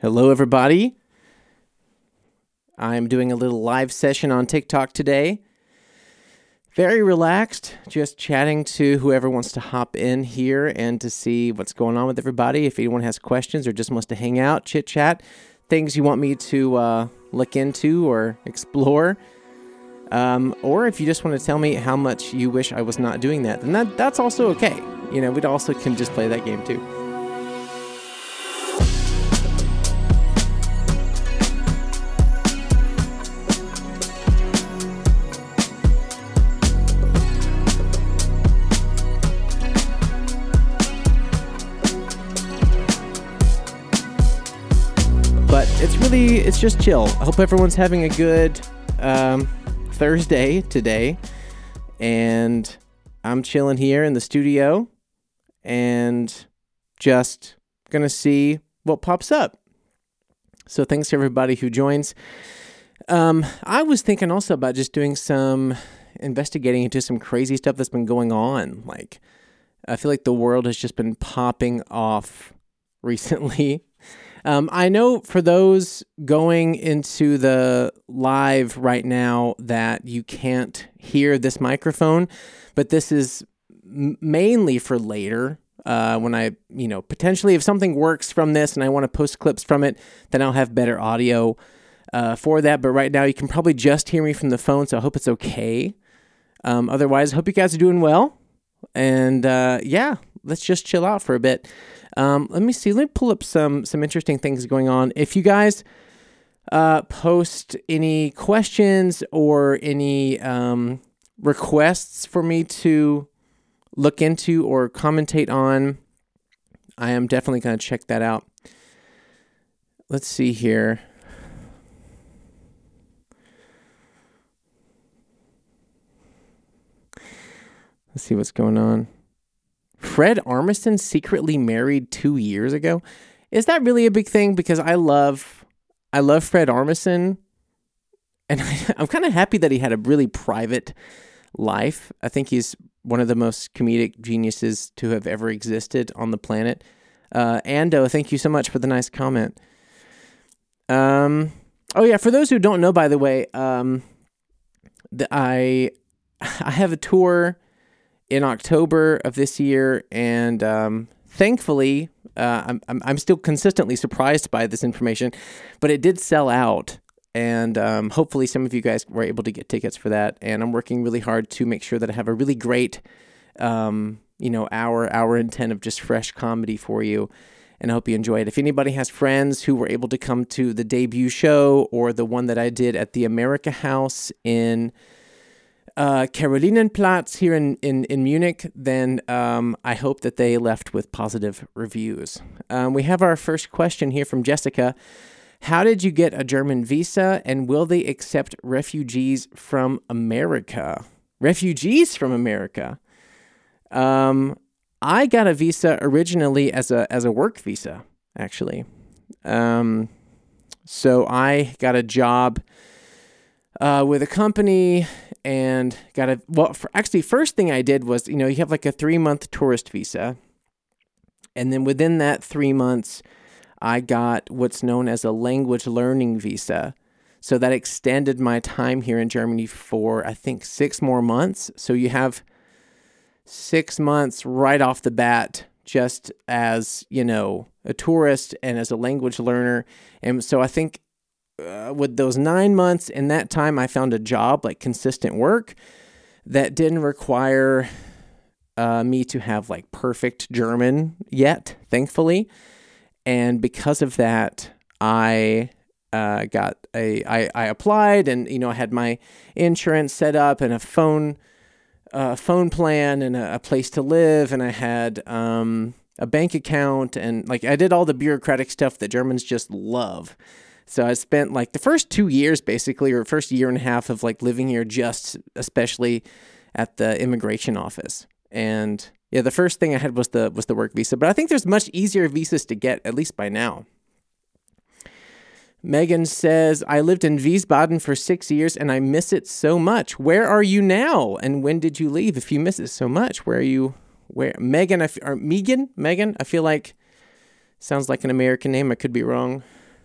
Hello, everybody. I'm doing a little live session on TikTok today. Very relaxed, just chatting to whoever wants to hop in here and to see what's going on with everybody. If anyone has questions or just wants to hang out, chit chat, things you want me to look into or explore. Or if you just want to tell me how much you wish I was not doing that, then that's also okay. You know, we'd also can just play that game too. But it's just chill. I hope everyone's having a good Thursday today. And I'm chilling here in the studio and just going to see what pops up. So thanks to everybody who joins. I was thinking also about just doing some investigating into some crazy stuff that's been going on. Like, I feel like the world has just been popping off recently. I know for those going into the live right now that you can't hear this microphone, but this is mainly for later. When I, potentially if something works from this and I want to post clips from it, then I'll have better audio for that. But right now you can probably just hear me from the phone, so I hope it's okay. Otherwise, I hope you guys are doing well. And let's just chill out for a bit. Let me pull up some interesting things going on. If you guys post any questions or any requests for me to look into or commentate on, I am definitely going to check that out. Let's see here. Let's see what's going on. Fred Armisen secretly married 2 years ago. Is that really a big thing? Because I love Fred Armisen, and I'm kind of happy that he had a really private life. I think he's one of the most comedic geniuses to have ever existed on the planet. Ando, thank you so much for the nice comment. For those who don't know, by the way, I have a tour in October of this year, and thankfully, I'm still consistently surprised by this information, but it did sell out, and hopefully some of you guys were able to get tickets for that, and I'm working really hard to make sure that I have a really great, hour and 10 of just fresh comedy for you, and I hope you enjoy it. If anybody has friends who were able to come to the debut show or the one that I did at the America House in Karolinenplatz here in Munich, then I hope that they left with positive reviews. We have our first question here from Jessica. How did you get a German visa, and will they accept refugees from America? Refugees from America? I got a visa originally as a work visa, actually. So I got a job with a company and first thing I did was, you have like a 3-month tourist visa. And then within that 3 months, I got what's known as a language learning visa. So that extended my time here in Germany for, I think, 6 more months. So you have 6 months right off the bat, just as, a tourist and as a language learner. And so I think with those 9 months, in that time, I found a job, like consistent work, that didn't require me to have like perfect German yet, thankfully. And because of that, I applied, and I had my insurance set up and a phone plan and a place to live, and I had a bank account, and like I did all the bureaucratic stuff that Germans just love. So I spent like the first 2 years basically, or first year and a half of like living here, just especially at the immigration office. And yeah, the first thing I had was the work visa, but I think there's much easier visas to get, at least by now. Megan says, I lived in Wiesbaden for 6 years and I miss it so much. Where are you now? And when did you leave? If you miss it so much, where are you? Where? Megan, I feel like sounds like an American name. I could be wrong.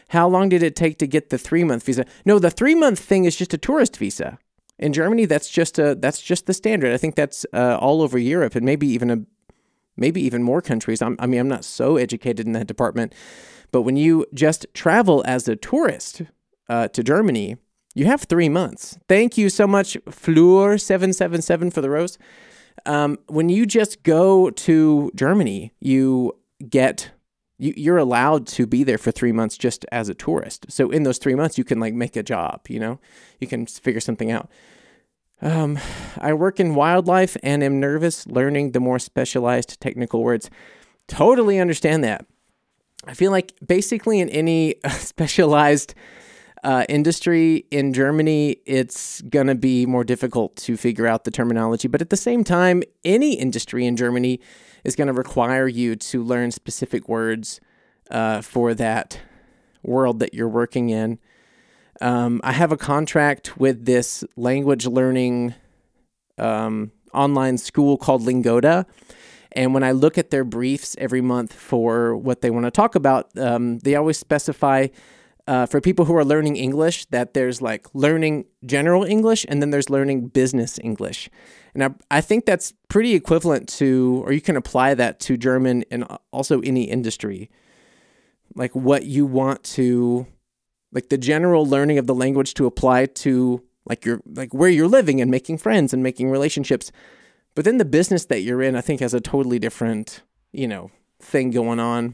How long did it take to get the 3-month visa? No, the 3-month thing is just a tourist visa. In Germany, that's just the standard. I think that's all over Europe and maybe even more countries. I'm not so educated in that department, but when you just travel as a tourist to Germany, you have 3 months. Thank you so much, Fleur777 for the rose. When you just go to Germany, you're allowed to be there for 3 months just as a tourist. So in those 3 months, you can make a job, you can figure something out. I work in wildlife and am nervous learning the more specialized technical words. Totally understand that. I feel like basically in any specialized industry in Germany, it's going to be more difficult to figure out the terminology. But at the same time, any industry in Germany is going to require you to learn specific words for that world that you're working in. I have a contract with this language learning online school called Lingoda. And when I look at their briefs every month for what they want to talk about, they always specify for people who are learning English that there's learning general English and then there's learning business English. And I think that's pretty equivalent to, or you can apply that to German and also any industry. What you want to, the general learning of the language to apply to where you're living and making friends and making relationships. But then the business that you're in, I think, has a totally different, thing going on.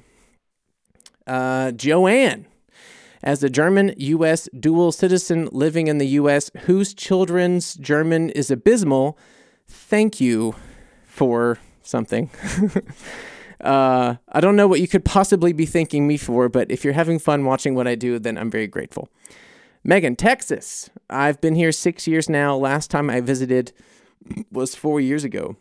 Joanne, as a German-U.S. dual citizen living in the U.S. whose children's German is abysmal, thank you for something. I don't know what you could possibly be thanking me for, but if you're having fun watching what I do, then I'm very grateful. Megan, Texas. I've been here 6 years now. Last time I visited was 4 years ago.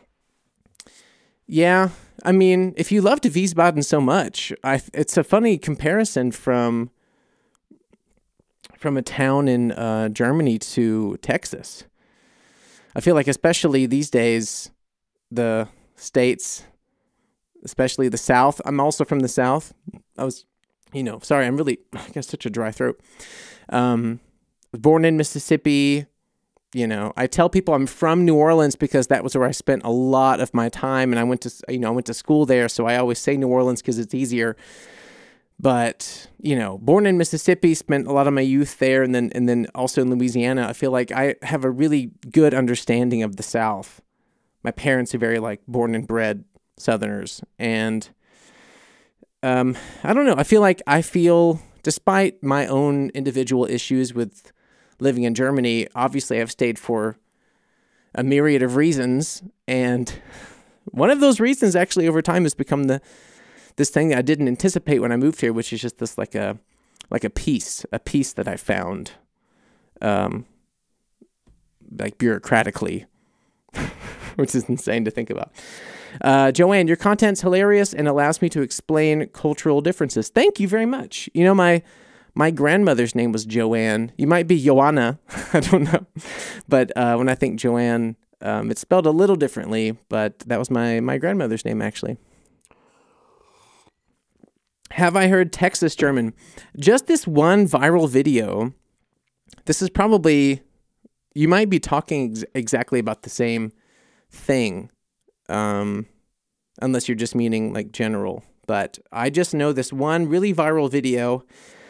Yeah, if you loved Wiesbaden so much, it's a funny comparison from a town in Germany to Texas. I feel like especially these days, the states, especially the South. I'm also from the South. I was, sorry, I got such a dry throat. Born in Mississippi. I tell people I'm from New Orleans because that was where I spent a lot of my time, and I went to school there, so I always say New Orleans because it's easier. But, born in Mississippi, spent a lot of my youth there, and then also in Louisiana. I feel like I have a really good understanding of the South. My parents are very born and bred Southerners, and I don't know. I feel, despite my own individual issues with living in Germany, obviously I've stayed for a myriad of reasons, and one of those reasons actually over time has become this thing that I didn't anticipate when I moved here, which is just this a peace that I found, bureaucratically, which is insane to think about. Joanne, your content's hilarious and allows me to explain cultural differences. Thank you very much. My grandmother's name was Joanne. You might be Joanna. I don't know. But when I think Joanne, it's spelled a little differently, but that was my grandmother's name, actually. Have I heard Texas German? Just this one viral video. This is probably, you might be talking exactly about the same thing, unless you're just meaning general. But I just know this one really viral video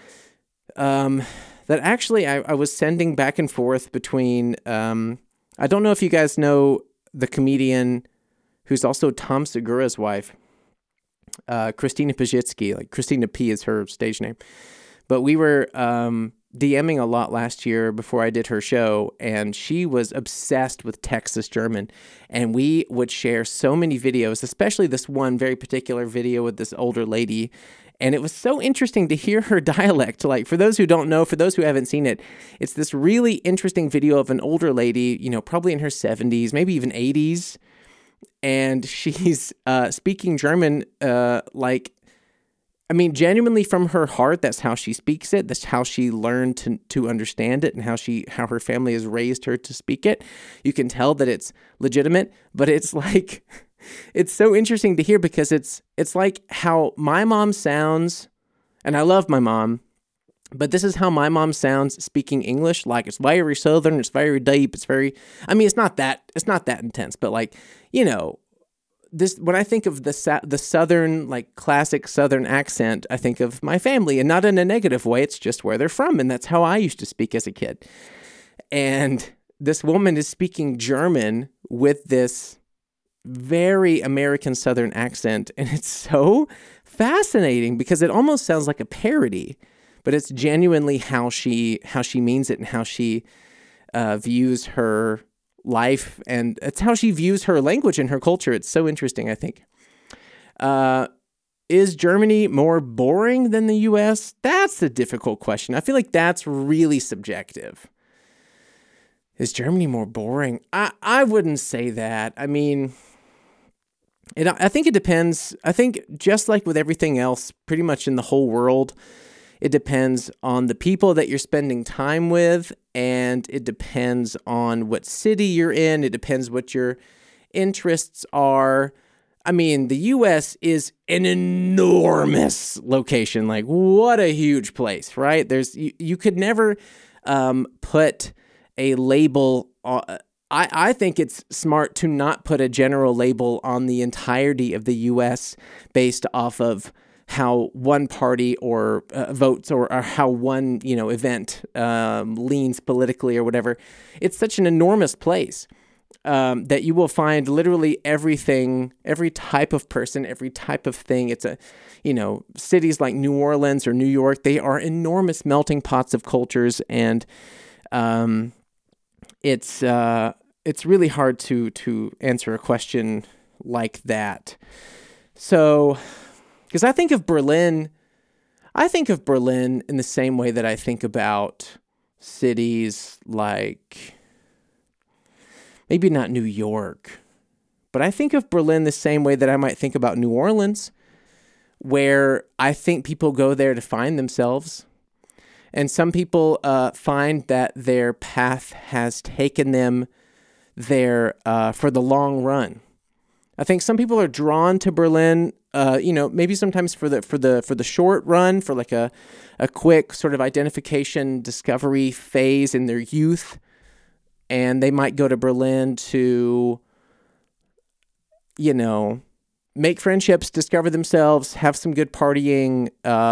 that actually I was sending back and forth between, I don't know if you guys know the comedian who's also Tom Segura's wife, Christina Pajitsky. Christina P is her stage name. But we were DMing a lot last year before I did her show, and she was obsessed with Texas German. And we would share so many videos, especially this one very particular video with this older lady. And it was so interesting to hear her dialect. For those who don't know, for those who haven't seen it, it's this really interesting video of an older lady, probably in her 70s, maybe even 80s. And she's speaking German genuinely from her heart. That's how she speaks it. That's how she learned to understand it, and how her family has raised her to speak it. You can tell that it's legitimate, but it's it's so interesting to hear because it's like how my mom sounds, and I love my mom, But this is how my mom sounds speaking English. Like, it's very southern, it's very deep, it's not that intense, but like, this, when I think of the southern, like classic southern accent, I think of my family, and not in a negative way. It's just where they're from, and that's how I used to speak as a kid. And this woman is speaking German with this very American southern accent, and it's so fascinating because it almost sounds like a parody, but it's genuinely how she means it, and how she views her life, and it's how she views her language and her culture. It's so interesting, I think. Is Germany more boring than the U.S.? That's a difficult question. I feel like that's really subjective. Is Germany more boring? I wouldn't say that. I mean, I think it depends. I think just like with everything else, pretty much in the whole world, it depends on the people that you're spending time with, and it depends on what city you're in. It depends what your interests are. I mean, the U.S. is an enormous location. Like, what a huge place, right? You could never put a label on. I think it's smart to not put a general label on the entirety of the U.S. based off of how one party or votes, or how one event leans politically or whatever. It's such an enormous place that you will find literally everything, every type of person, every type of thing. It's cities like New Orleans or New York, they are enormous melting pots of cultures, and it's really hard to answer a question like that. So, because I think of Berlin in the same way that I think about cities like, maybe not New York, but I think of Berlin the same way that I might think about New Orleans, where I think people go there to find themselves. And some people find that their path has taken them there for the long run. I think some people are drawn to Berlin, maybe sometimes for the short run, for like a quick sort of identification discovery phase in their youth, and they might go to Berlin to, make friendships, discover themselves, have some good partying,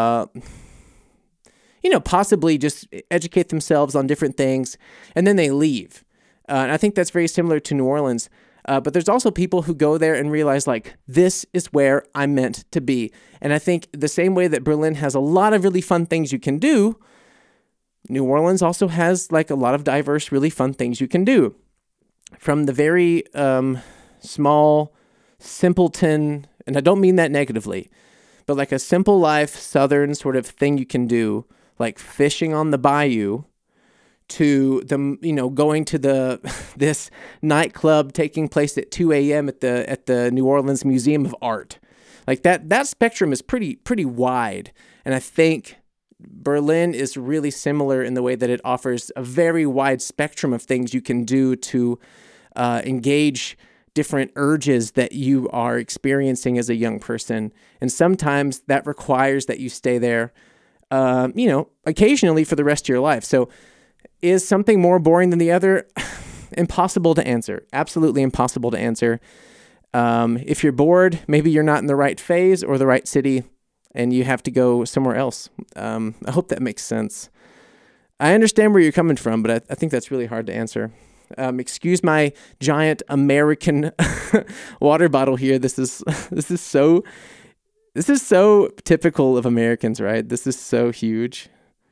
possibly just educate themselves on different things, and then they leave. And I think that's very similar to New Orleans. But there's also people who go there and realize, like, this is where I'm meant to be. And I think the same way that Berlin has a lot of really fun things you can do, New Orleans also has, like, a lot of diverse, really fun things you can do. From the very small, simpleton, and I don't mean that negatively, but like a simple life, southern sort of thing you can do, like fishing on the bayou, to the going to this nightclub taking place at 2 a.m. at the New Orleans Museum of Art. Like that spectrum is pretty wide, and I think Berlin is really similar in the way that it offers a very wide spectrum of things you can do to engage different urges that you are experiencing as a young person. And sometimes that requires that you stay there, occasionally for the rest of your life. So is something more boring than the other? Impossible to answer. Absolutely impossible to answer. If you're bored, maybe you're not in the right phase or the right city, and you have to go somewhere else. I hope that makes sense. I understand where you're coming from, but I think that's really hard to answer. Excuse my giant American water bottle here. This is so typical of Americans, right? This is so huge.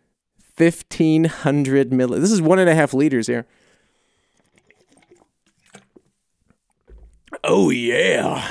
1,500 milliliters. This is 1.5 liters here. Oh yeah.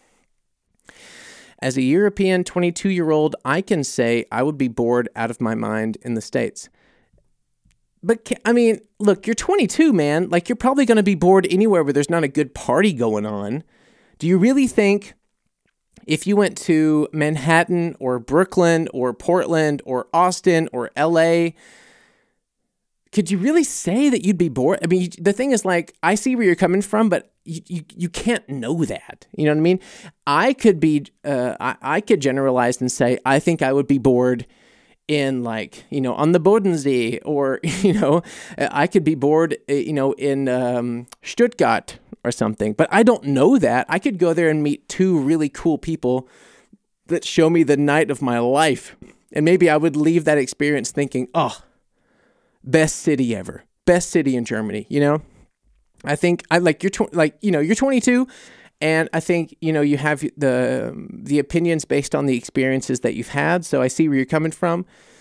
As a European 22-year-old, I can say I would be bored out of my mind in the States. But, I mean, look, you're 22, man. Like, you're probably going to be bored anywhere where there's not a good party going on. Do you really think if you went to Manhattan or Brooklyn or Portland or Austin or LA, could you really say that you'd be bored? I mean, the thing is, like, I see where you're coming from, but you can't know that. You know what I mean? I could generalize and say, I think I would be bored in like, on the Bodensee, or, I could be bored, in Stuttgart or something, but I don't know that. I could go there and meet two really cool people that show me the night of my life. And maybe I would leave that experience thinking, oh, best city ever. Best city in Germany, I think you're 22, and I think, you have the opinions based on the experiences that you've had. So I see where you're coming from.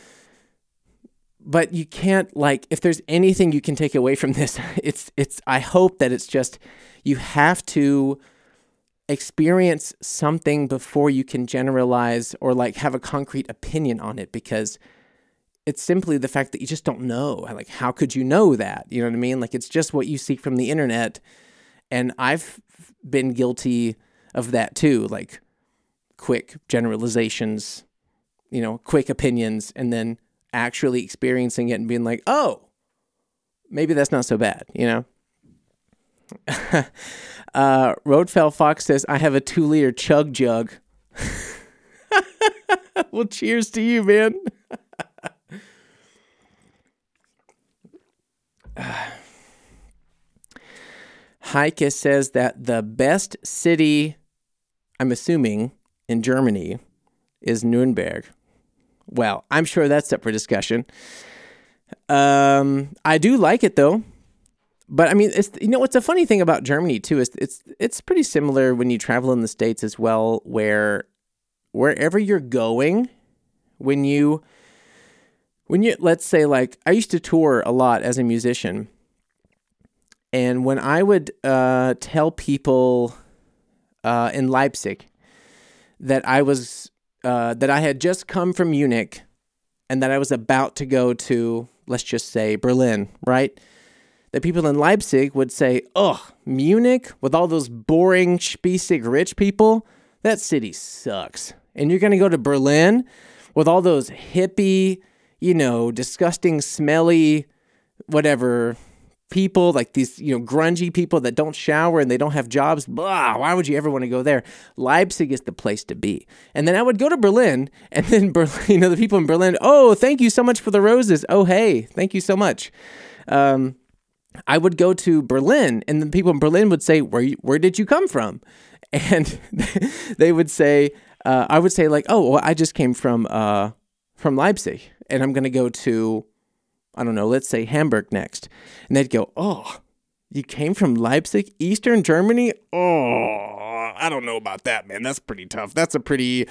But you can't, if there's anything you can take away from this, I hope that it's just, you have to experience something before you can generalize or have a concrete opinion on it, because it's simply the fact that you just don't know. How could you know that? You know what I mean? It's just what you see from the internet. And I've been guilty of that too, quick generalizations, quick opinions, and then actually experiencing it and being like, oh, maybe that's not so bad, Roadfell Fox says, I have a 2-liter chug jug. Well, cheers to you, man. Heike says that the best city, I'm assuming, in Germany is Nuremberg. Well, I'm sure that's up for discussion. I do like it though, but I mean, it's what's a funny thing about Germany too is it's pretty similar when you travel in the States as well, where wherever you're going, when you let's say I used to tour a lot as a musician, and when I would tell people in Leipzig that I had just come from Munich and that I was about to go to, let's just say, Berlin, right? The people in Leipzig would say, oh, Munich with all those boring, spießig rich people, that city sucks. And you're going to go to Berlin with all those hippie, disgusting, smelly, whatever people, these, grungy people that don't shower and they don't have jobs. Blah, why would you ever want to go there? Leipzig is the place to be. And then I would go to Berlin, and then Berlin, the people in Berlin, oh, thank you so much for the roses. Oh, hey, thank you so much. I would go to Berlin, and the people in Berlin would say, where did you come from? And they would say, I would say oh, well, I just came from Leipzig, and I'm going to go to, I don't know, let's say Hamburg next. And they'd go, oh, you came from Leipzig, Eastern Germany? Oh, I don't know about that, man. That's pretty tough. That's a pretty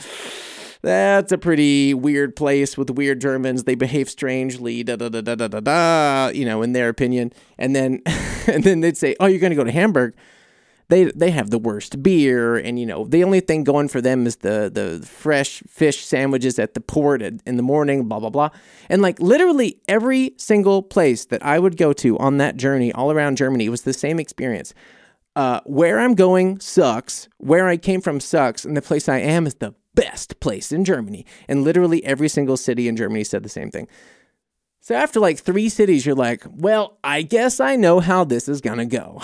weird place with weird Germans. They behave strangely, in their opinion. And then they'd say, oh, you're going to go to Hamburg. They have the worst beer, and the only thing going for them is the fresh fish sandwiches at the port in the morning, blah blah blah. And literally every single place that I would go to on that journey all around Germany was the same experience. Where I'm going sucks, where I came from sucks, and the place I am is the best place in Germany. And literally every single city in Germany said the same thing. So after 3 cities, you're like, well, I guess I know how this is gonna go.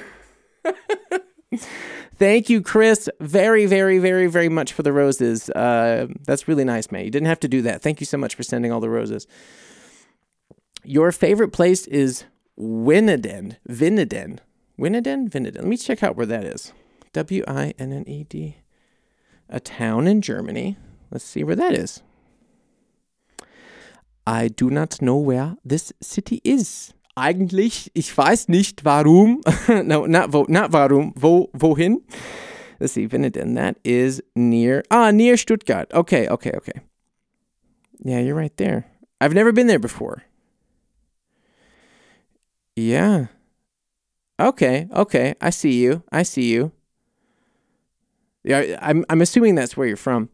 Thank you, Chris, very, very, very, very much for the roses. That's really nice, man. You didn't have to do that. Thank you so much for sending all the roses. Your favorite place is Winneden. Let me check out where that is. Winned. A town in Germany. Let's see where that is. I do not know where this city is. Eigentlich, ich weiß nicht warum. No, not warum. Wohin? Let's see, Winneden. That is near Stuttgart. Okay. Yeah, you're right there. I've never been there before. Yeah. Okay. I see you. Yeah, I'm assuming that's where you're from.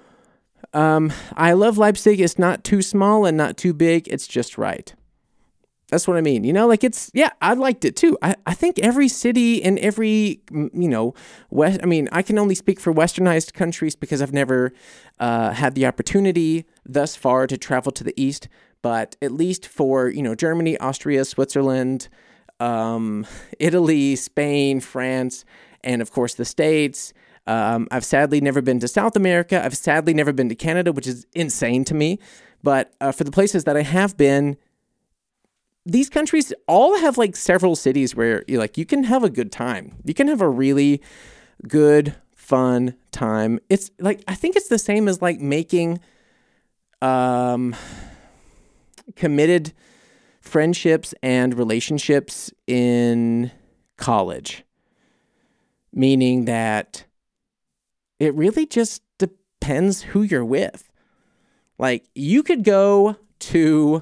I love Leipzig. It's not too small and not too big. It's just right. That's what I mean. I liked it too. I think every city in every, I can only speak for westernized countries because I've never had the opportunity thus far to travel to the East. But at least for, Germany, Austria, Switzerland, Italy, Spain, France, and of course the States. I've sadly never been to South America. I've sadly never been to Canada, which is insane to me. But for the places that I have been, these countries all have like several cities where you can have a good time. You can have a really good, fun time. It's like, I think it's the same as like making committed friendships and relationships in college, meaning that it really just depends who you're with. Like you could go to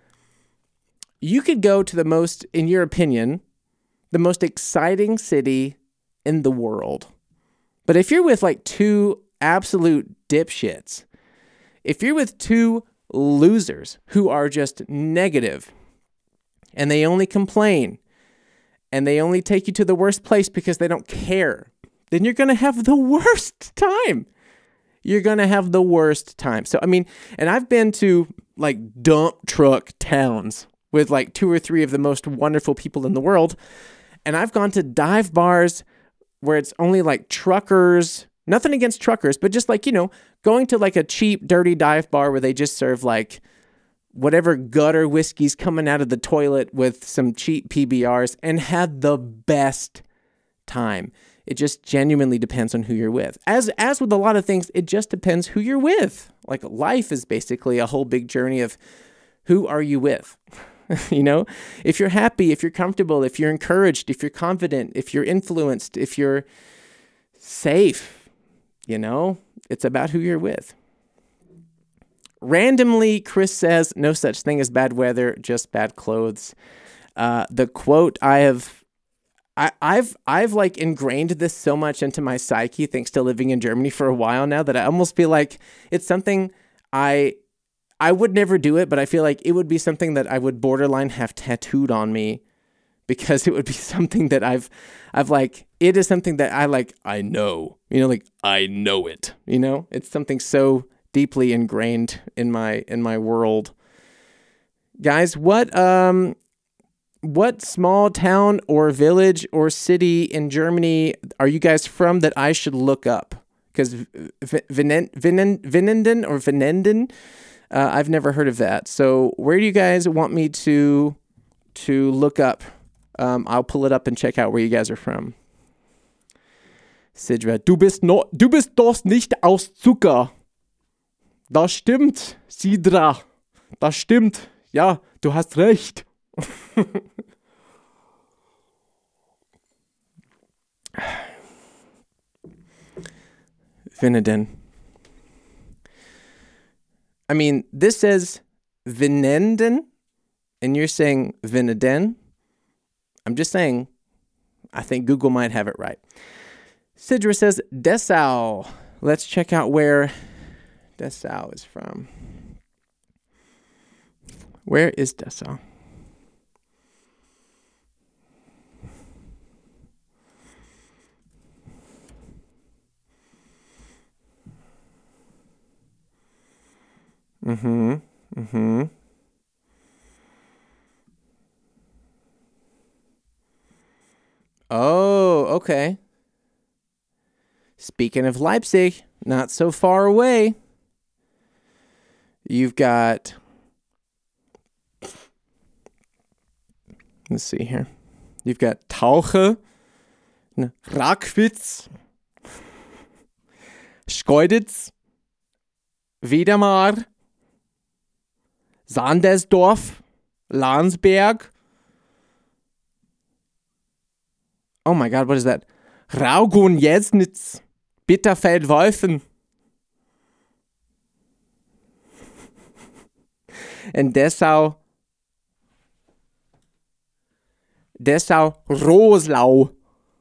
the most, in your opinion, the most exciting city in the world. But if you're with like two absolute dipshits, if you're with two losers who are just negative and they only complain and they only take you to the worst place because they don't care, then you're going to have the worst time. You're going to have the worst time. So, I mean, and I've been to like dump truck towns with like 2 or 3 of the most wonderful people in the world. And I've gone to dive bars where it's only like truckers, nothing against truckers, but just like, going to like a cheap, dirty dive bar where they just serve like whatever gutter whiskey's coming out of the toilet with some cheap PBRs and had the best time. It just genuinely depends on who you're with. As with a lot of things, it just depends who you're with. Like life is basically a whole big journey of who are you with? If you're happy, if you're comfortable, if you're encouraged, if you're confident, if you're influenced, if you're safe, it's about who you're with. Randomly, Chris says, no such thing as bad weather, just bad clothes. The quote I've like ingrained this so much into my psyche thanks to living in Germany for a while now that I almost feel like it's something I would never do it, but I feel like it would be something that I would borderline have tattooed on me because it would be something that I've like, it is something that I know, I know it, it's something so deeply ingrained in my world. Guys, what small town or village or city in Germany are you guys from that I should look up? Because Venenden, I've never heard of that. So where do you guys want me to look up? I'll pull it up and check out where you guys are from. Sidra, du bist doch nicht aus Zucker. Das stimmt, Sidra. Das stimmt. Ja, du hast recht. Venenden. I mean, this says Venenden, and you're saying Veneden. I'm just saying, I think Google might have it right. Sidra says Dessau. Let's check out where Dessau is from. Where is Dessau? Oh, okay. Speaking of Leipzig, not so far away. You've got, let's see here. You've got Tauche, Rackwitz, Schkeuditz, Wiedemar, Sandersdorf, Landsberg. Oh my God, what is that? Raugun-Jesnitz, Bitterfeld-Wolfen. And Dessau, Roslau.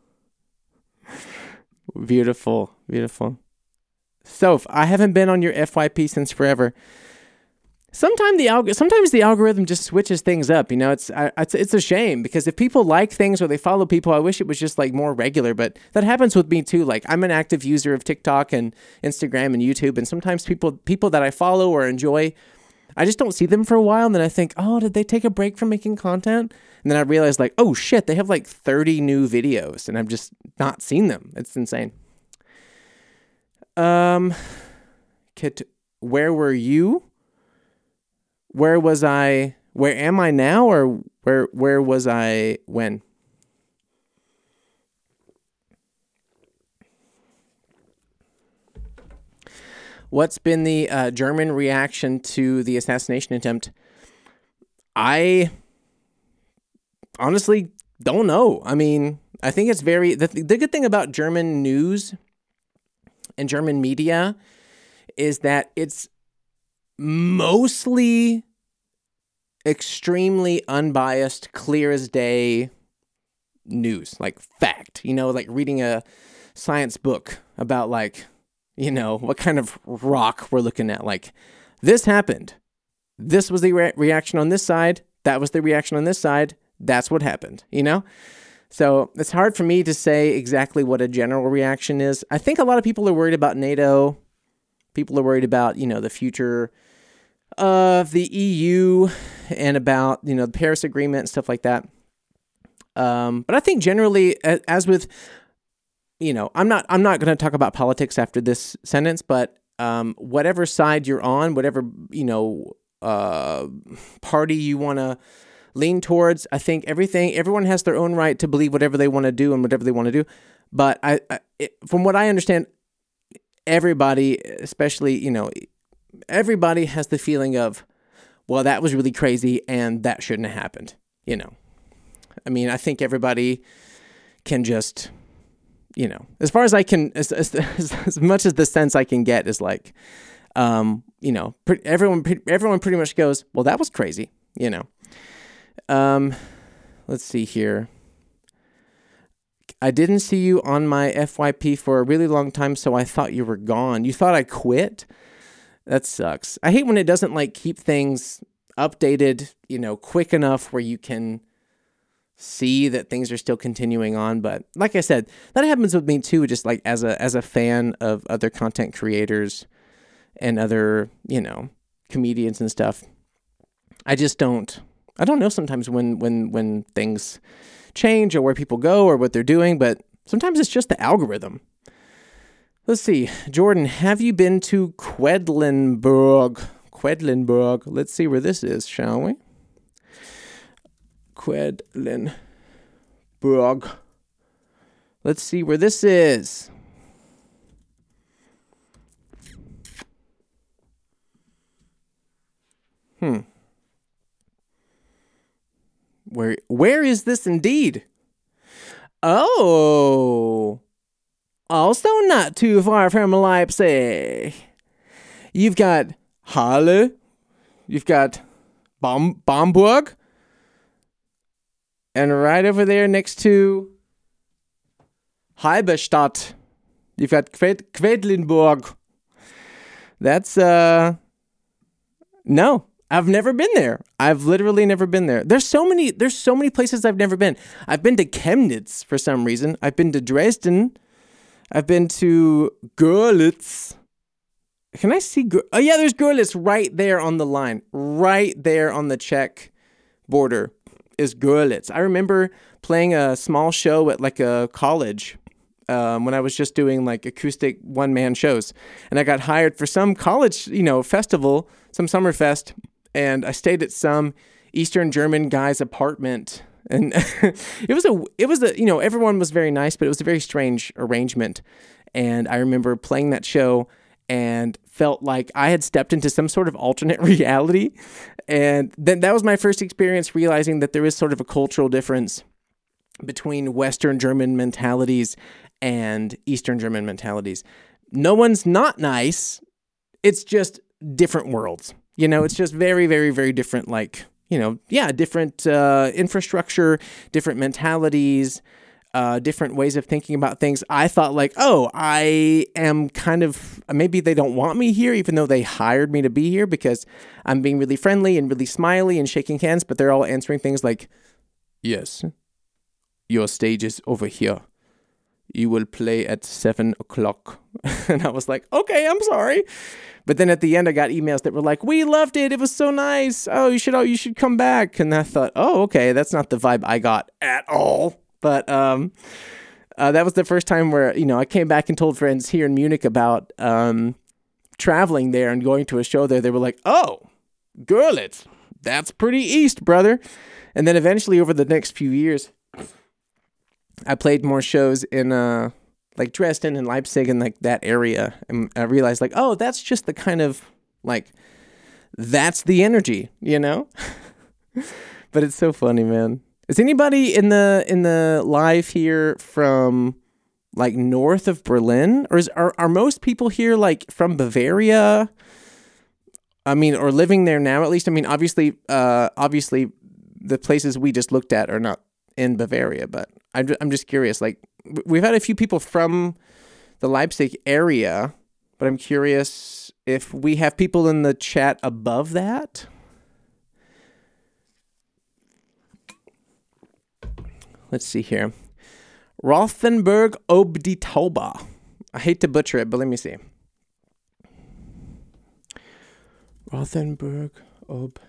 Beautiful, beautiful. Soph, I haven't been on your FYP since forever. Sometimes the algorithm just switches things up. It's a shame because if people like things or they follow people, I wish it was just like more regular. But that happens with me too. Like I'm an active user of TikTok and Instagram and YouTube, and sometimes people that I follow or enjoy, I just don't see them for a while, and then I think, oh, did they take a break from making content? And then I realize like, oh shit, they have like 30 new videos, and I've just not seen them. It's insane. Kit, where were you? where was I? Where am I now, or where was I when? What's been the German reaction to the assassination attempt? I honestly don't know. I mean, I think it's the good thing about German news and German media is that it's mostly extremely unbiased, clear as day news, like fact, like reading a science book about what kind of rock we're looking at. Like, this happened. This was the reaction on this side. That was the reaction on this side. That's what happened, So it's hard for me to say exactly what a general reaction is. I think a lot of people are worried about NATO. People are worried about, the future of the EU and about, the Paris Agreement and stuff like that. But I think generally, as with, I'm not going to talk about politics after this sentence, but whatever side you're on, whatever, party you want to lean towards, I think everyone has their own right to believe whatever they want to do and whatever they want to do. But from what I understand, everybody, especially, everybody has the feeling of, well, that was really crazy and that shouldn't have happened. I mean, I think everybody can just, as far as I can, as much as the sense I can get is like, everyone pretty much goes, well, that was crazy, Let's see here. I didn't see you on my FYP for a really long time, so I thought you were gone. You thought I quit? That sucks. I hate when it doesn't keep things updated, quick enough where you can see that things are still continuing on. But like I said, that happens with me too, just as a fan of other content creators and other, comedians and stuff. I don't know sometimes when things change or where people go or what they're doing, but sometimes it's just the algorithm. Let's see. Jordan, have you been to Quedlinburg? Let's see where this is, shall we? Quedlinburg. Let's see where this is. Where is this indeed? Oh, also not too far from Leipzig. You've got Halle, you've got Bamberg, and right over there next to Halberstadt, you've got Quedlinburg. That's, no. I've never been there. I've literally never been there. There's so many places I've never been. I've been to Chemnitz for some reason. I've been to Dresden. I've been to Görlitz. Can I see? Oh yeah, there's Görlitz right there on the line. Right there on the Czech border is Görlitz. I remember playing a small show at a college when I was just doing acoustic one-man shows. And I got hired for some college, festival, some summer fest. And I stayed at some Eastern German guy's apartment, and it was a everyone was very nice, but it was a very strange arrangement. And I remember playing that show and felt like I had stepped into some sort of alternate reality. And then that was my first experience realizing that there is sort of a cultural difference between Western German mentalities and Eastern German mentalities. No one's not nice. It's just different worlds. It's just very, very, very different, different infrastructure, different mentalities, different ways of thinking about things. I thought I am kind of, maybe they don't want me here, even though they hired me to be here because I'm being really friendly and really smiley and shaking hands, but they're all answering things like, yes, your stage is over here. You will play at 7:00. And I was like, okay, I'm sorry. But then at the end, I got emails that were like, we loved it. It was so nice. Oh, you should come back. And I thought, oh, okay, that's not the vibe I got at all. But that was the first time where, I came back and told friends here in Munich about traveling there and going to a show there. They were like, oh, Görlitz, that's pretty east, brother. And then eventually over the next few years, I played more shows in like Dresden and Leipzig and like that area. And I realized like, oh, that's just the kind of like, that's the energy, you know? But it's so funny, man. Is anybody in the live here from like north of Berlin? Or are most people here like from Bavaria? I mean, or living there now at least? I mean, obviously the places we just looked at are not in Bavaria, but I'm just curious. Like, we've had a few people from the Leipzig area, but I'm curious if we have people in the chat above that. Let's see here. Rothenburg ob die Tauber. I hate to butcher it, but let me see. Rothenburg ob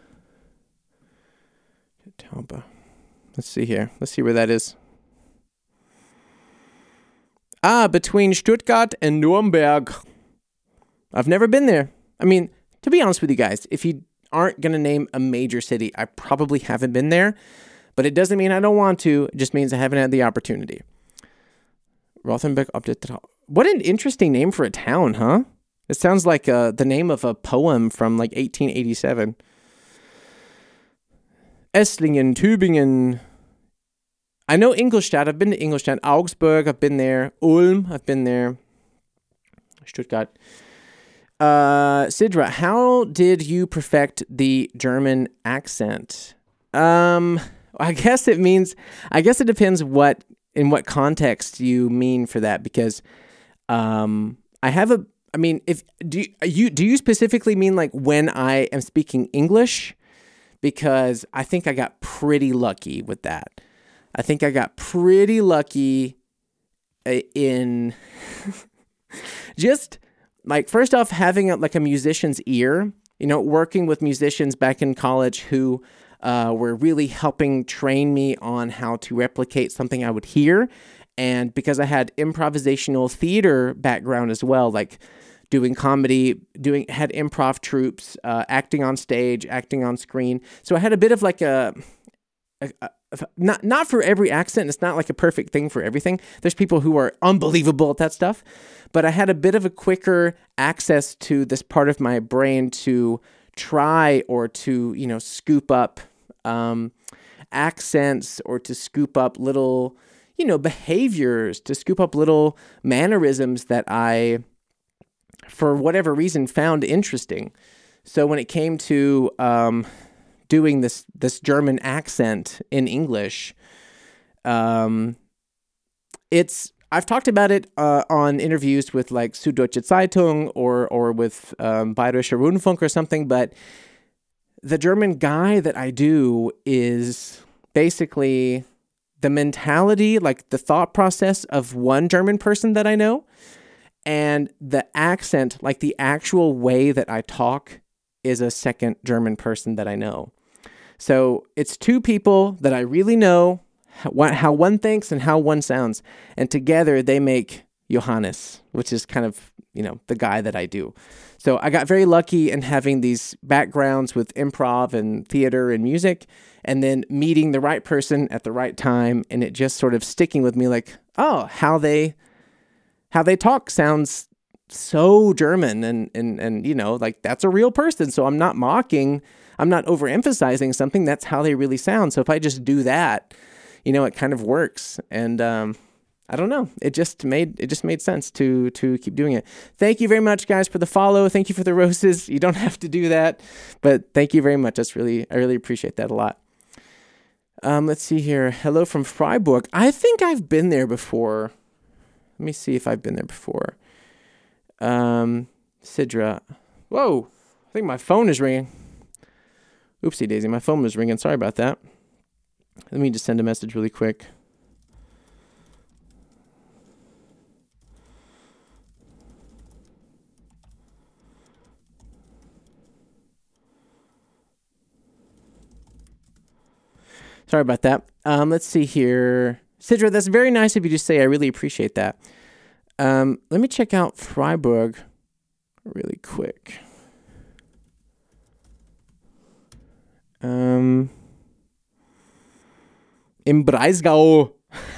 die Tauber. Let's see here. Let's see where that is. Between Stuttgart and Nuremberg. I've never been there. I mean, to be honest with you guys, if you aren't going to name a major city, I probably haven't been there. But it doesn't mean I don't want to. It just means I haven't had the opportunity. Rothenburg ob die Tauber. What an interesting name for a town, huh? It sounds like the name of a poem from like 1887. Esslingen, Tübingen. I know Ingolstadt. I've been to Ingolstadt. Augsburg, I've been there. Ulm, I've been there. Stuttgart. Sidra, how did you perfect the German accent? I guess it depends in what context you mean for that, because do you specifically mean like when I am speaking English? Because I think I got pretty lucky with that. I think I got pretty lucky in just like, first off, having a musician's ear, working with musicians back in college who were really helping train me on how to replicate something I would hear. And because I had improvisational theater background as well, like doing comedy, had improv troupes, acting on stage, acting on screen. So I had a bit of like not for every accent. It's not like a perfect thing for everything. There's people who are unbelievable at that stuff. But I had a bit of a quicker access to this part of my brain to try or to, scoop up accents, or to scoop up little, behaviors, to scoop up little mannerisms that I, for whatever reason, found interesting. So when it came to doing this German accent in English, I've talked about it on interviews with like Süddeutsche Zeitung or with Bayerischer Rundfunk or something, but the German guy that I do is basically the mentality, like the thought process of one German person that I know, and the accent, like the actual way that I talk, is a second German person that I know. So it's two people that I really know, how one thinks and how one sounds, and together they make Johannes, which is kind of, the guy that I do. So I got very lucky in having these backgrounds with improv and theater and music, and then meeting the right person at the right time, and it just sort of sticking with me like, oh, how they talk sounds so German, and like that's a real person. So I'm not mocking, I'm not overemphasizing something. That's how they really sound. So if I just do that, it kind of works. And I don't know. It just made sense to keep doing it. Thank you very much, guys, for the follow. Thank you for the roses. You don't have to do that, but thank you very much. I really appreciate that a lot. Let's see here. Hello from Freiburg. I think I've been there before. Let me see if I've been there before. Sidra. Whoa. I think my phone is ringing. Oopsie daisy. My phone was ringing. Sorry about that. Let me just send a message really quick. Sorry about that. Let's see here. Sidra, that's very nice of you to say. I really appreciate that. Let me check out Freiburg really quick. Im Breisgau.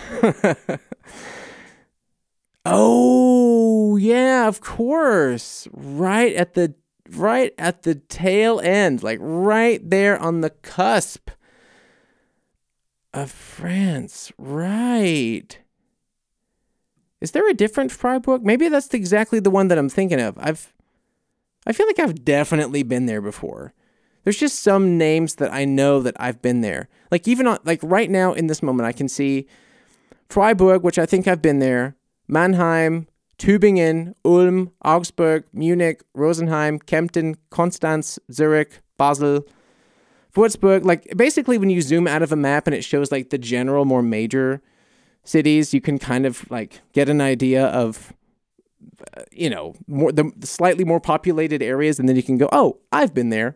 Oh, yeah, of course. Right at the tail end, like right there on the cusp of France. Right. Is there a different Freiburg? Maybe that's exactly the one that I'm thinking of. I feel like I've definitely been there before. There's just some names that I know that I've been there. Like even on, like right now in this moment, I can see Freiburg, which I think I've been there, Mannheim, Tübingen, Ulm, Augsburg, Munich, Rosenheim, Kempten, Konstanz, Zurich, Basel, Würzburg. Like basically when you zoom out of a map and it shows like the general more major cities, you can kind of like get an idea of more the slightly more populated areas, and then you can go, oh, I've been there,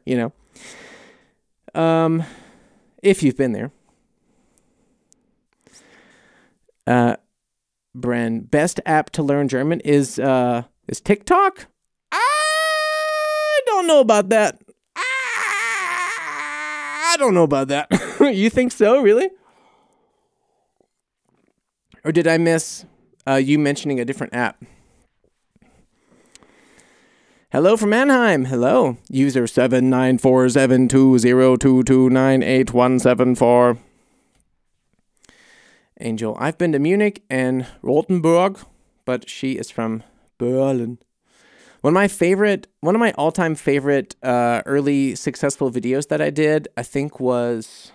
if you've been there. Bren, best app to learn German is TikTok? I don't know about that. I don't know about that. You think so, really? Or did I miss you mentioning a different app? Hello from Mannheim. Hello. User 7947202298174. Angel, I've been to Munich and Rothenburg, but she is from Berlin. One of my all-time favorite early successful videos that I did, I think was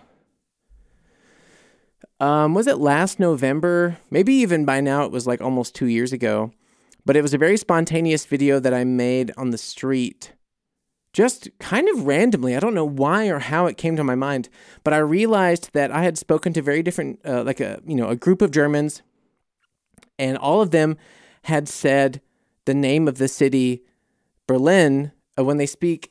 it last November? Maybe even by now it was like almost 2 years ago. But it was a very spontaneous video that I made on the street, just kind of randomly. I don't know why or how it came to my mind, but I realized that I had spoken to very different, a group of Germans, and all of them had said the name of the city, Berlin, when they spoke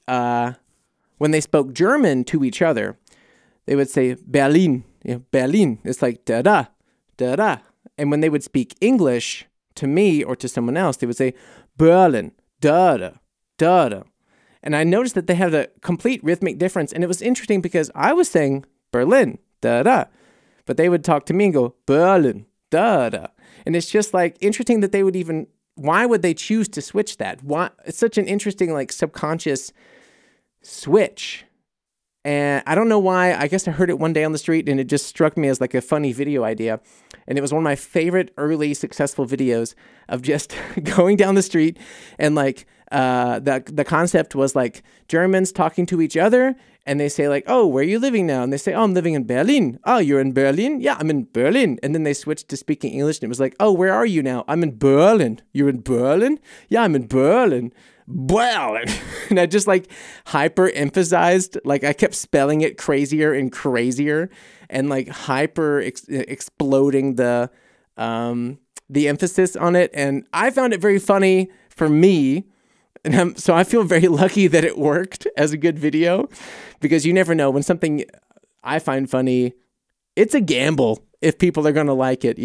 German to each other. They would say Berlin, Berlin. It's like da da da da. And when they would speak English to me or to someone else, they would say Berlin, da-da, da-da. And I noticed that they had a complete rhythmic difference. And it was interesting because I was saying Berlin, da-da. But they would talk to me and go Berlin, da-da. And it's just like interesting that they would even, why would they choose to switch that? Why? It's such an interesting like subconscious switch. And I don't know why. I guess I heard it one day on the street and it just struck me as like a funny video idea. And it was one of my favorite early successful videos of just going down the street and like the concept was like Germans talking to each other, and they say like, oh, where are you living now? And they say, oh, I'm living in Berlin. Oh, you're in Berlin? Yeah, I'm in Berlin. And then they switched to speaking English and it was like, oh, where are you now? I'm in Berlin. You're in Berlin? Yeah, I'm in Berlin. Berlin. And I just like hyper emphasized, like I kept spelling it crazier and crazier and like hyper exploding the emphasis on it. And I found it very funny for me. And so I feel very lucky that it worked as a good video, because you never know when something I find funny, it's a gamble if people are going to like it,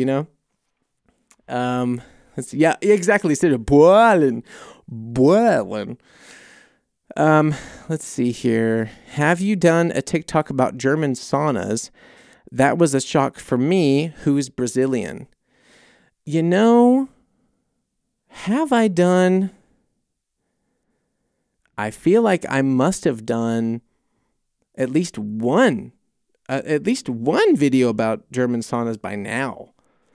Yeah, exactly. Instead of Berlin. Let's see here. Have you done a TikTok about German saunas? That was a shock for me, who's Brazilian. Have I done? I feel like I must have done at least one video about German saunas by now.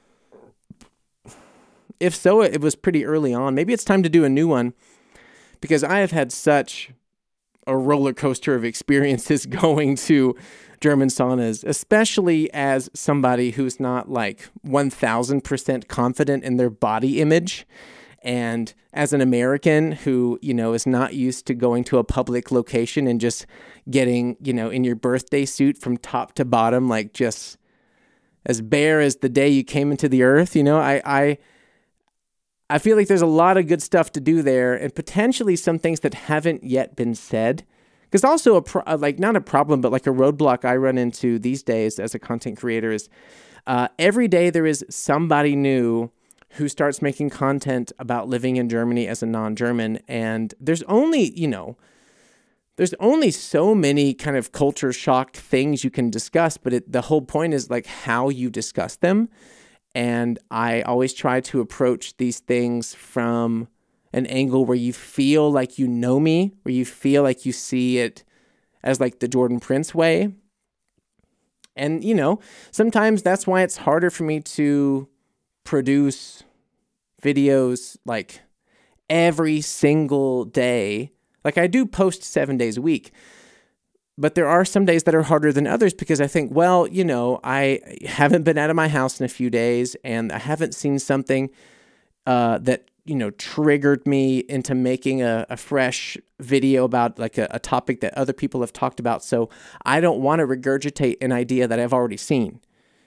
If so, it was pretty early on. Maybe it's time to do a new one, because I have had such a roller coaster of experiences going to German saunas, especially as somebody who's not like 1000% confident in their body image. And as an American who, is not used to going to a public location and just getting, in your birthday suit from top to bottom, like just as bare as the day you came into the earth, I feel like there's a lot of good stuff to do there, and potentially some things that haven't yet been said. Because also not a problem, but like a roadblock I run into these days as a content creator is every day there is somebody new who starts making content about living in Germany as a non-German. And there's only, there's only so many kind of culture shock things you can discuss, but the whole point is like how you discuss them. And I always try to approach these things from an angle where you feel like you know me, where you feel like you see it as like the Jordan Prince way. And, sometimes that's why it's harder for me to produce videos like every single day. Like I do post 7 days a week, but there are some days that are harder than others because I think, well, I haven't been out of my house in a few days and I haven't seen something that, triggered me into making a fresh video about like a topic that other people have talked about. So I don't want to regurgitate an idea that I've already seen.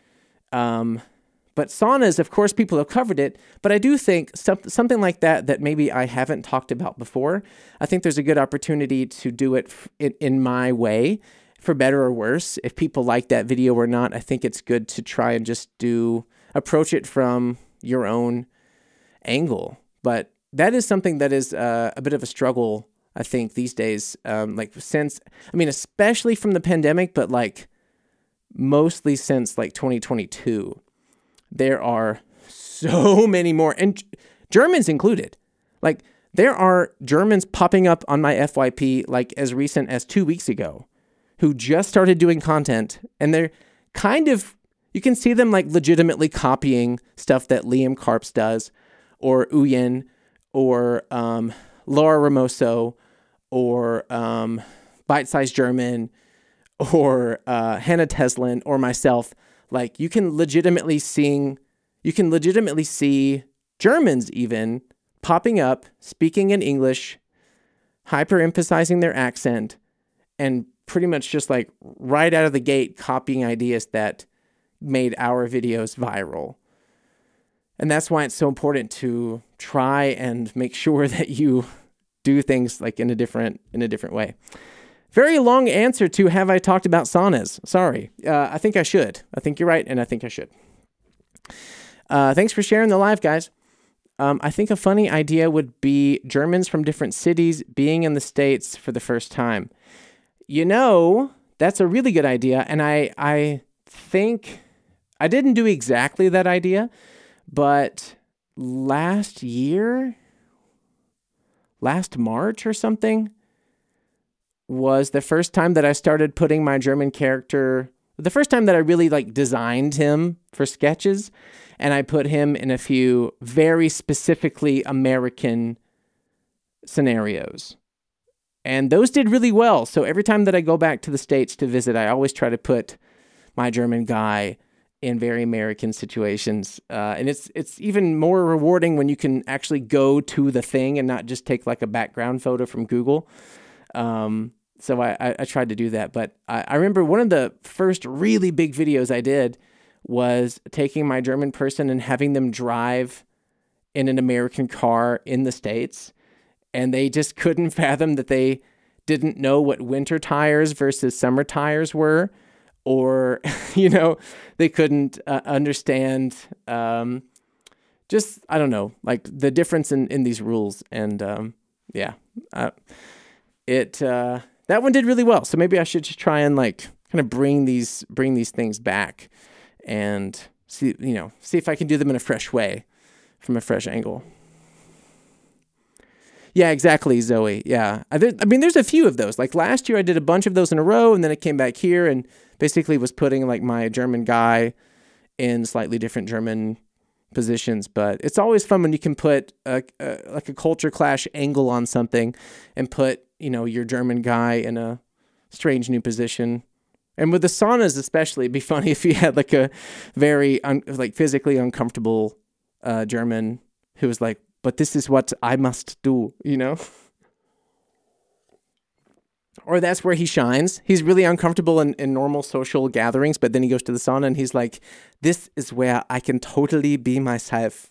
But saunas, of course, people have covered it, but I do think something like that maybe I haven't talked about before. I think there's a good opportunity to do it in my way, for better or worse. If people like that video or not, I think it's good to try and just approach it from your own angle. But that is something that is a bit of a struggle, I think, these days. Especially from the pandemic, but like mostly since like 2022. There are so many more, and Germans included. Like, there are Germans popping up on my FYP like as recent as 2 weeks ago who just started doing content, and they're kind of, you can see them like legitimately copying stuff that Liam Karps does, or Uyen, or Laura Ramoso, or Bite Size German, or Hannah Teslin, or myself. Like you can legitimately see Germans even popping up, speaking in English, hyper-emphasizing their accent, and pretty much just like right out of the gate copying ideas that made our videos viral. And that's why it's so important to try and make sure that you do things like in a different way. Very long answer to have I talked about saunas. Sorry. I think I should. I think you're right, and I think I should. Thanks for sharing the live, guys. I think a funny idea would be Germans from different cities being in the States for the first time. That's a really good idea, and I think I didn't do exactly that idea, but last March or something, was the first time that I started putting my German character, the first time that I really like designed him for sketches, and I put him in a few very specifically American scenarios. And those did really well. So every time that I go back to the States to visit, I always try to put my German guy in very American situations. And it's even more rewarding when you can actually go to the thing and not just take like a background photo from Google. So I tried to do that, but I remember one of the first really big videos I did was taking my German person and having them drive in an American car in the States, and they just couldn't fathom that they didn't know what winter tires versus summer tires were, or, they couldn't understand, I don't know, like the difference in these rules. And, that one did really well. So maybe I should just try and like kind of bring these things back and see if I can do them in a fresh way, from a fresh angle. Yeah, exactly, Zoe. Yeah. There's a few of those. Like last year I did a bunch of those in a row, and then I came back here and basically was putting like my German guy in slightly different German positions. But it's always fun when you can put like a culture clash angle on something and put your German guy in a strange new position. And with the saunas especially, it'd be funny if you had like a very physically uncomfortable German who was like, but this is what I must do, Or that's where he shines. He's really uncomfortable in normal social gatherings, but then he goes to the sauna and he's like, this is where I can totally be myself.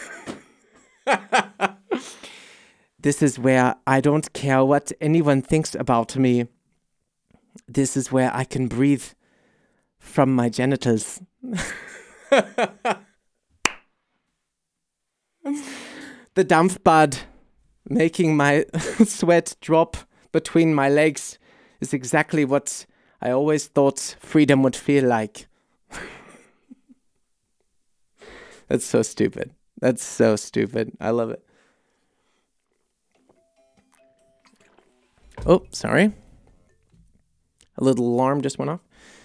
This is where I don't care what anyone thinks about me. This is where I can breathe from my genitals. The Dampfbad making my sweat drop between my legs is exactly what I always thought freedom would feel like. That's so stupid. That's so stupid. I love it. Oh, sorry. A little alarm just went off.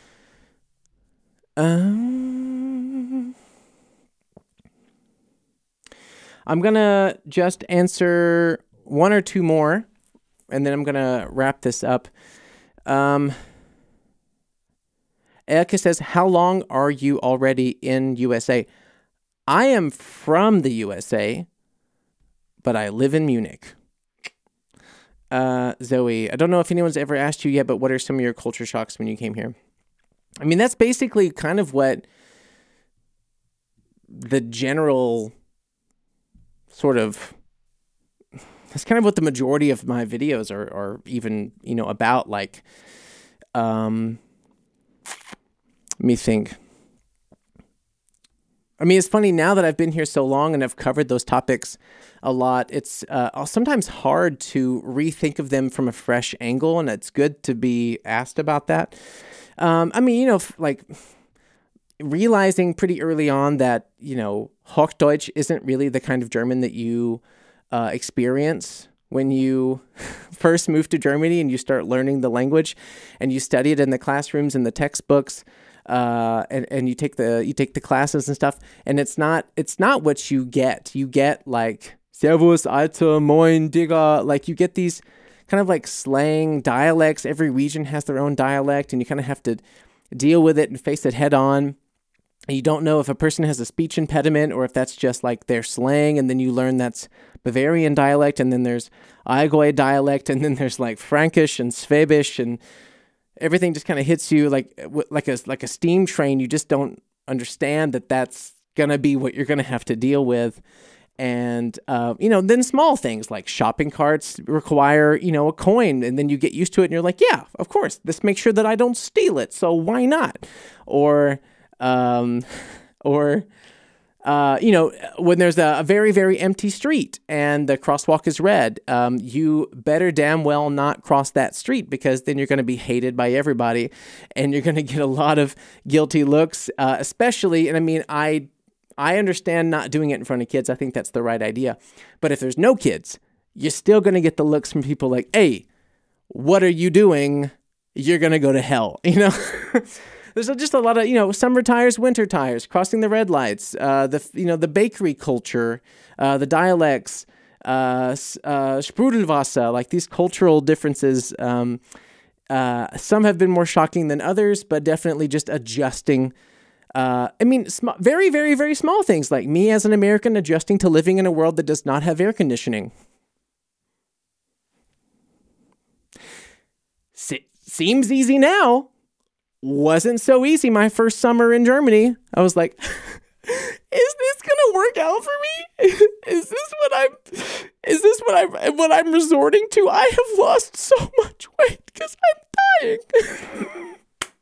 I'm going to just answer one or two more, and then I'm going to wrap this up. Elke says, how long are you already in USA? I am from the USA, but I live in Munich. Zoe, I don't know if anyone's ever asked you yet, but what are some of your culture shocks when you came here? I mean, that's basically kind of what the general sort of, that's kind of what the majority of my videos are even, about. Like, let me think. I mean, it's funny now that I've been here so long and I've covered those topics a lot. It's sometimes hard to rethink of them from a fresh angle, and it's good to be asked about that. I mean, like realizing pretty early on that, Hochdeutsch isn't really the kind of German that you experience when you first move to Germany and you start learning the language and you study it in the classrooms and the textbooks. And you take the classes and stuff, and it's not what you get. You get like Servus, Alter, Moin, Digga. Like you get these kind of like slang dialects. Every region has their own dialect, and you kind of have to deal with it and face it head on. And you don't know if a person has a speech impediment or if that's just like their slang, and then you learn that's Bavarian dialect, and then there's Allgäu dialect, and then there's like Frankish and Schwäbisch, and everything just kind of hits you like a steam train. You just don't understand that that's going to be what you're going to have to deal with. And, then small things like shopping carts require, a coin, and then you get used to it and you're like, yeah, of course, this makes sure that I don't steal it. So why not? Or when there's a very, very empty street and the crosswalk is red, you better damn well not cross that street, because then you're going to be hated by everybody and you're going to get a lot of guilty looks, especially, and I mean, I understand not doing it in front of kids. I think that's the right idea. But if there's no kids, you're still going to get the looks from people like, hey, what are you doing? You're going to go to hell, There's just a lot of, summer tires, winter tires, crossing the red lights, the bakery culture, the dialects, Sprudelwasser, like these cultural differences. Some have been more shocking than others, but definitely just adjusting. Very, very, very small things like me as an American adjusting to living in a world that does not have air conditioning. Seems easy now. Wasn't so easy my first summer in Germany. I was like, is this gonna work out for me? Is this what I'm resorting to? I have lost so much weight because I'm dying.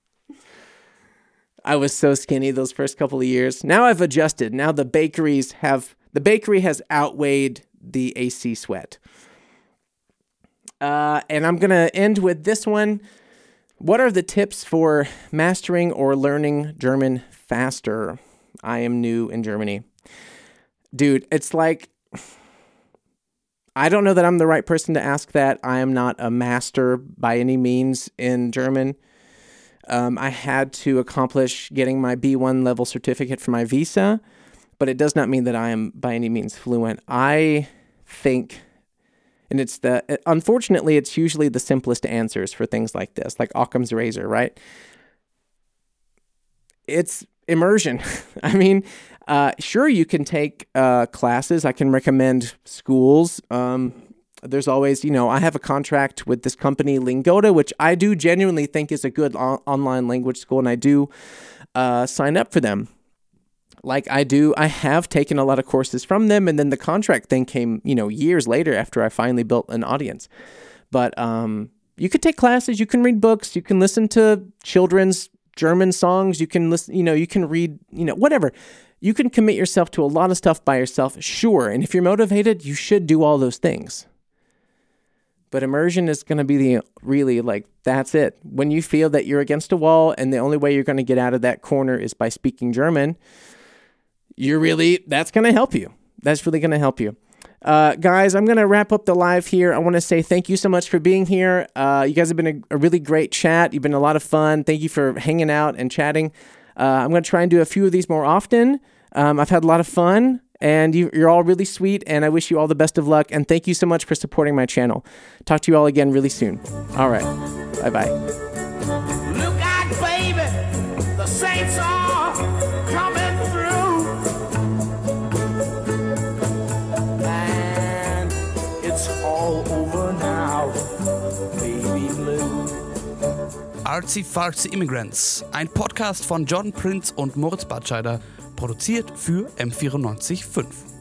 I was so skinny those first couple of years. Now I've adjusted. Now the bakery has outweighed the AC sweat. And I'm gonna end with this one. What are the tips for mastering or learning German faster? I am new in Germany. Dude, it's like, I don't know that I'm the right person to ask that. I am not a master by any means in German. I had to accomplish getting my B1 level certificate for my visa, but it does not mean that I am by any means fluent. I think... And unfortunately, it's usually the simplest answers for things like this, like Occam's razor, right? It's immersion. I mean, sure, you can take classes. I can recommend schools. There's always, I have a contract with this company, Lingoda, which I do genuinely think is a good online language school, and I do sign up for them. Like I have taken a lot of courses from them, and then the contract thing came, years later after I finally built an audience. But you could take classes, you can read books, you can listen to children's German songs, you can listen, you can read, whatever. You can commit yourself to a lot of stuff by yourself, sure. And if you're motivated, you should do all those things. But immersion is going to be that's it. When you feel that you're against a wall and the only way you're going to get out of that corner is by speaking German, that's going to help you. That's really going to help you. Guys, I'm going to wrap up the live here. I want to say thank you so much for being here. You guys have been a really great chat. You've been a lot of fun. Thank you for hanging out and chatting. I'm going to try and do a few of these more often. I've had a lot of fun. And you're all really sweet, and I wish you all the best of luck. And thank you so much for supporting my channel. Talk to you all again really soon. All right. Bye-bye. Look out, baby. The saints are coming through. And it's all over now, baby blue. Artsy Fartsy Immigrants, ein Podcast von John Prince und Moritz Batscheider, produziert für M94.5.